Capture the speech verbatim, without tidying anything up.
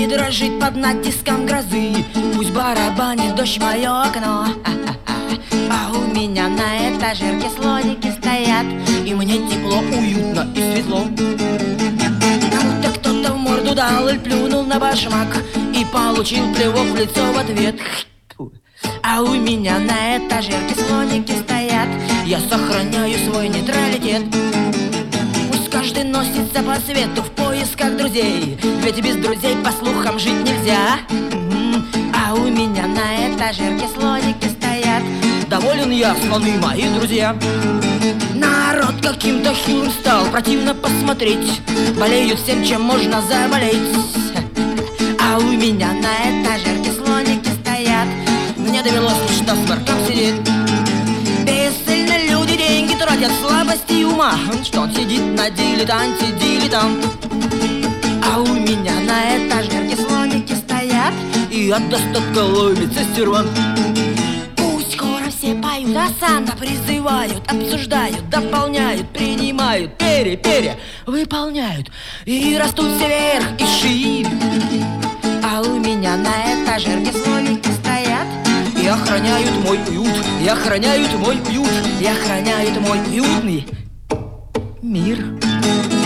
дрожит под натиском грозы. Пусть барабанит дождь в мое окно, а у меня на этажерке слоники стоят, и мне тепло, уютно и светло. Кому-то кто-то в морду дал или плюнул на башмак и получил плевок в лицо в ответ. А у меня на этажерке слоники стоят, я сохраняю свой нейтралитет. Пусть каждый носится по свету в поисках друзей, ведь без друзей, по слухам, жить нельзя. А у меня на этажерке слоники стоят, доволен я, слоны мои друзья. Народ каким-то хилым стал, противно посмотреть, болеют всем, чем можно заболеть. А у меня на этажерке слоники стоят, мне довелось лишь на сморках сидеть. Бесцельно люди деньги тратят, слабости ума, что он сидит на дилетанте, дилетант. А у меня на этажерке слоники стоят, и от достатка ловится сервант. Пусть хором все поют, осанно призывают, обсуждают, дополняют, принимают, пере-пере выполняют, и растут все вверх и шире. А у меня на этажерке слоники стоят, и охраняют мой уют, и охраняют мой уют, и охраняют мой уютный мир.